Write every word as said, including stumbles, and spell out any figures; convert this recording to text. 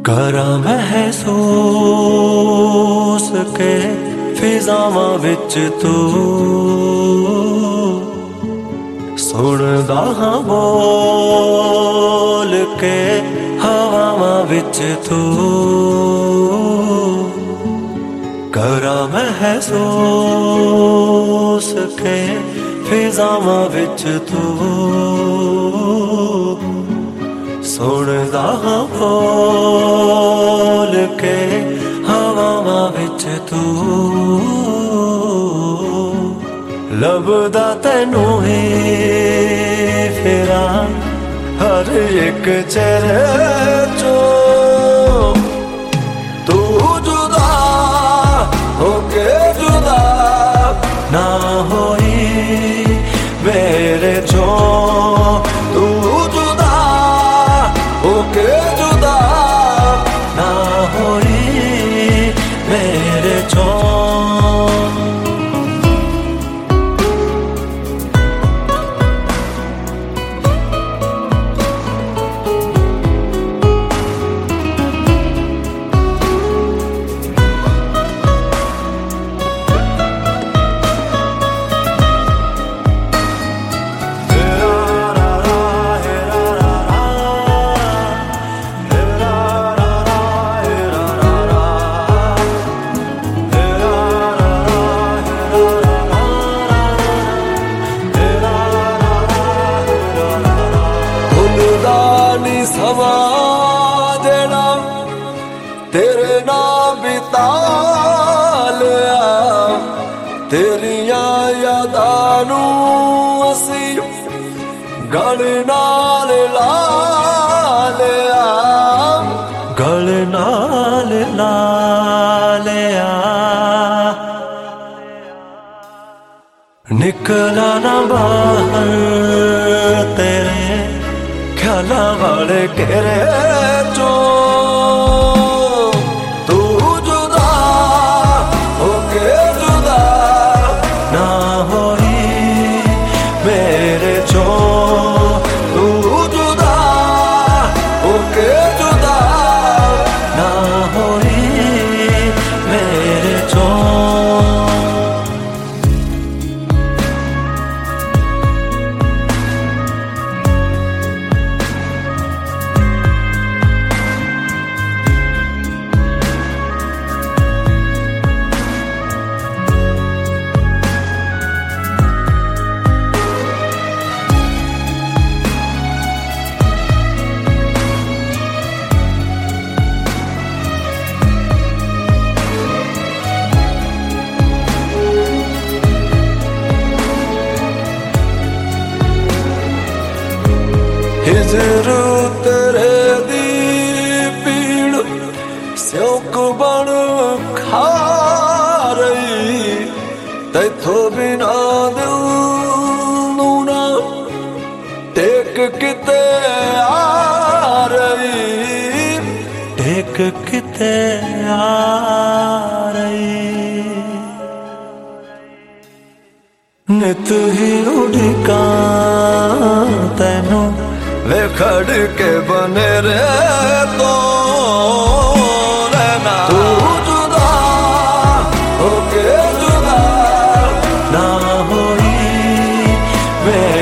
करा महसूस के फिजावां विच तू सुनदा हां बोल के हवावां विच तू करा महसूस के फिजावां विच तू सुनदा हां बोल के हवावां विच तू लभदा तैनू ही फिरां हर एक चेहरे चों तू जुदा होके जुदा ना होई मेरे चों तू जुदा होके जुदा ना होई मेरे चों समा देना तेरे नाम बिता लिया तेरिया यादां नूं असी गल नाल ला लिया गल नाल ला लिया निकला ना बाहर तेरे ख्याला वाले घेरे चों तू जुदा होके जुदा ना होई मेरे चों तू जुदा होके जुदा ना होई मेरे चों हिजर तेरे दी पीड़ स्योक बन खा रही तैथों बिना दिल नू ना टेक किते आ रही टेक किते आ रही नित ही उड़का तैनू वे खड़ के बने रे तो रहना तू जुदा होके जुदा ना होई वे